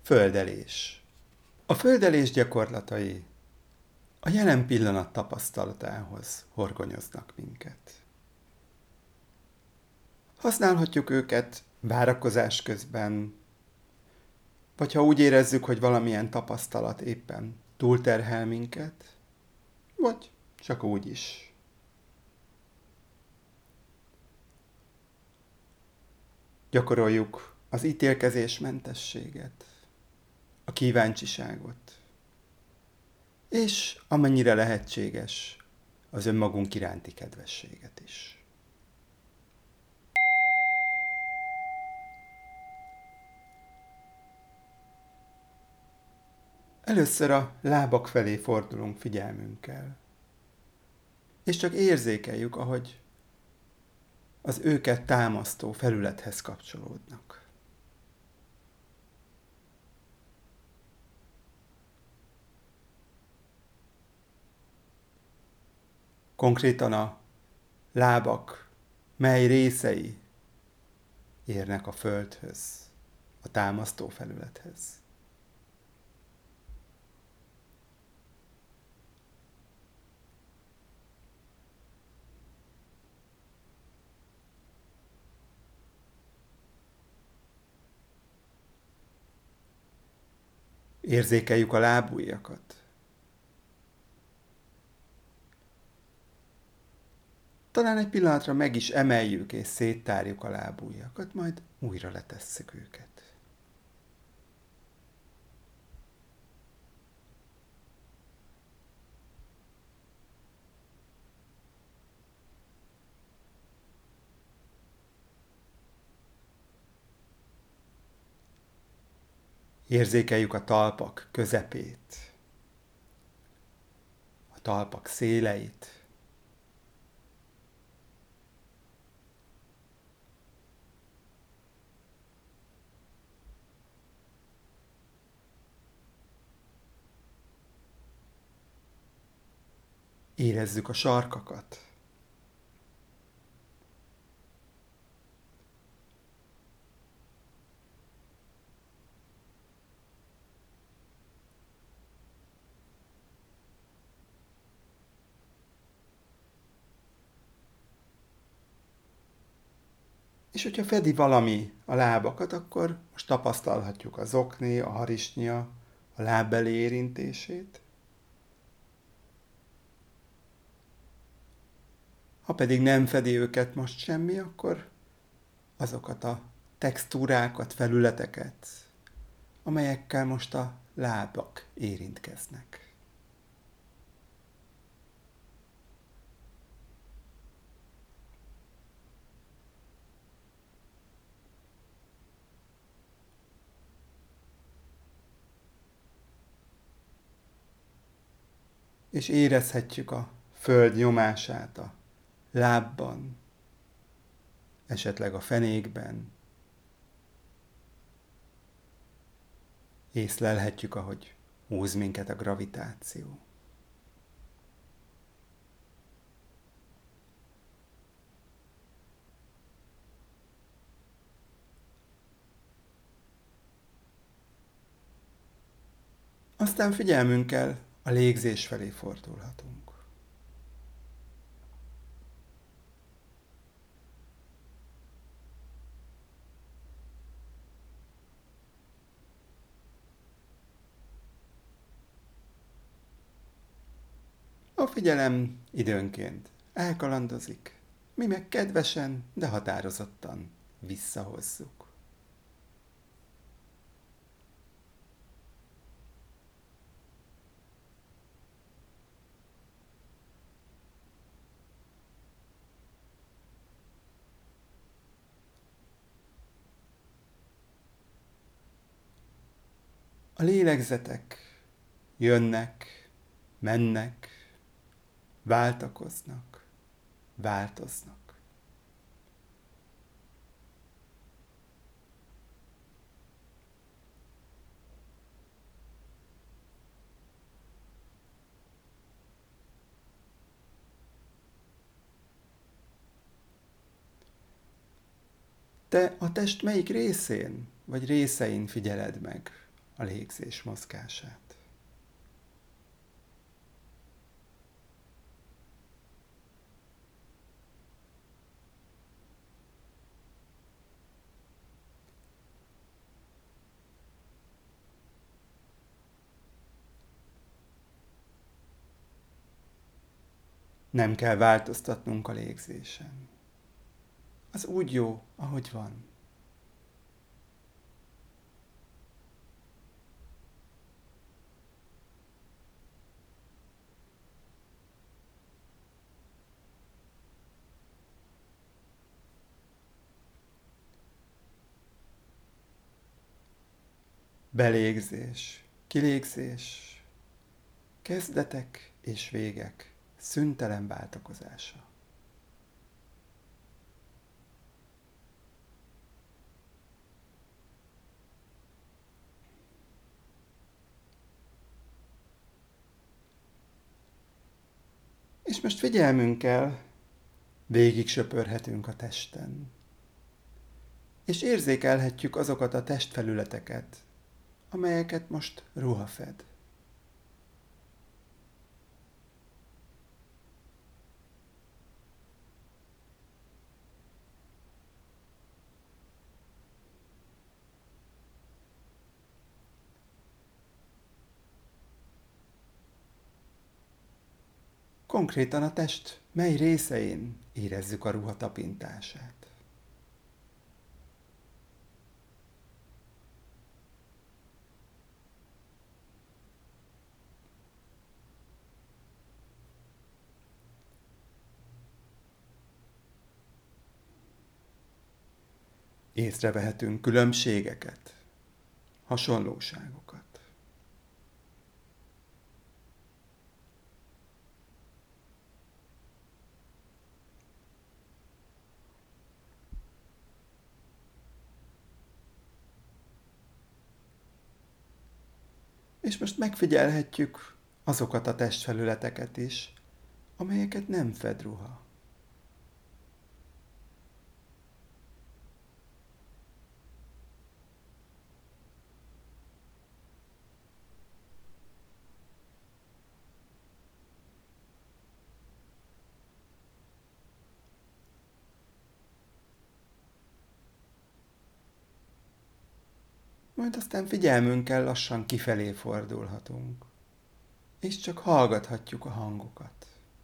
Földelés. A földelés gyakorlatai a jelen pillanat tapasztalatához horgonyoznak minket. Használhatjuk őket várakozás közben, vagy ha úgy érezzük, hogy valamilyen tapasztalat éppen túlterhel minket, vagy csak úgy is. Gyakoroljuk az ítélkezésmentességet, a kíváncsiságot, és amennyire lehetséges, az önmagunk iránti kedvességet is. Először a lábak felé fordulunk figyelmünkkel, és csak érzékeljük, ahogy az őket támasztó felülethez kapcsolódnak. Konkrétan a lábak mely részei érnek a földhöz, a támasztó felülethez. Érzékeljük a lábujjakat. Talán egy pillanatra meg is emeljük és széttárjuk a lábujjakat, majd újra letesszük őket. Érzékeljük a talpak közepét, a talpak széleit, érezzük a sarkakat. És hogyha fedi valami a lábakat, akkor most tapasztalhatjuk a zokni, a harisnya, a lábbeli érintését. Ha pedig nem fedi őket most semmi, akkor azokat a textúrákat, felületeket, amelyekkel most a lábak érintkeznek. És érezhetjük a föld nyomását a lábban, esetleg a fenékben. Észlelhetjük, ahogy húz minket a gravitáció. Aztán figyelmünkkel a légzés felé fordulhatunk. A figyelem időnként elkalandozik, mi meg kedvesen, de határozottan visszahozzuk. A lélegzetek jönnek, mennek, váltakoznak, változnak. Te a test melyik részén vagy részein figyeled meg a légzés mozgását. Nem kell változtatnunk a légzésen. Az úgy jó, ahogy van. Belégzés, kilégzés, kezdetek és végek szüntelen váltakozása. És most figyelmünkkel végig söpörhetünk a testen, és érzékelhetjük azokat a testfelületeket, amelyeket most ruha fed. Konkrétan a test mely részein érezzük a ruha tapintását. Észrevehetünk különbségeket, hasonlóságokat. És most megfigyelhetjük azokat a testfelületeket is, amelyeket nem fed ruha. Majd aztán figyelmünkkel lassan kifelé fordulhatunk, és csak hallgathatjuk a hangokat.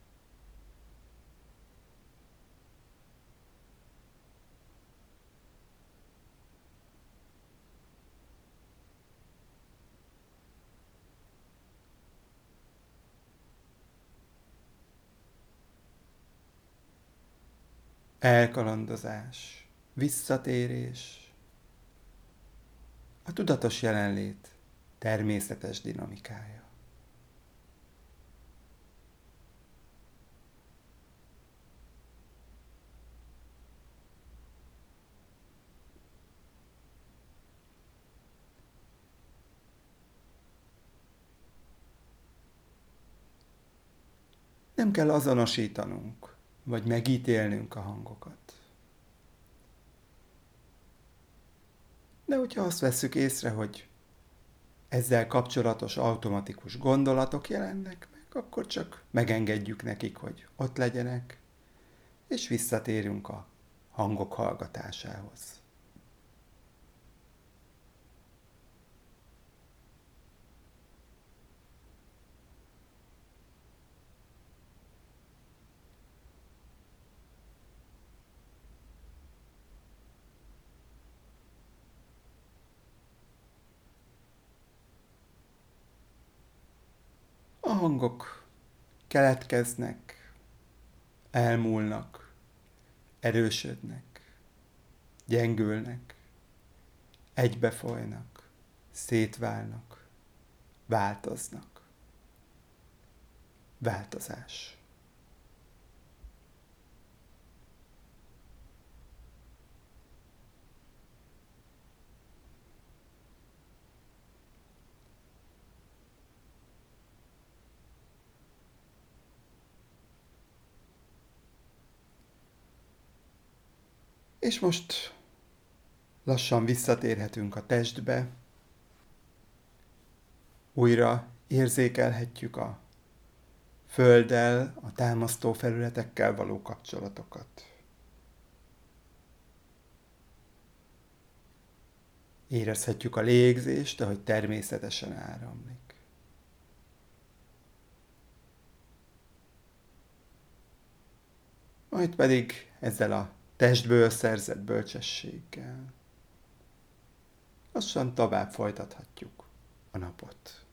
Elkalandozás, visszatérés, a tudatos jelenlét természetes dinamikája. Nem kell azonosítanunk, vagy megítélnünk a hangokat. De hogyha azt vesszük észre, hogy ezzel kapcsolatos automatikus gondolatok jelennek meg, akkor csak megengedjük nekik, hogy ott legyenek, és visszatérünk a hangok hallgatásához. A hangok keletkeznek, elmúlnak, erősödnek, gyengülnek, egybefolynak, szétválnak, változnak. Változás. És most lassan visszatérhetünk a testbe, Újra érzékelhetjük a földdel, a támasztó felületekkel való kapcsolatokat. Érezhetjük a légzést, ahogy természetesen áramlik. Majd pedig ezzel a testből szerzett bölcsességgel lassan tovább folytathatjuk a napot.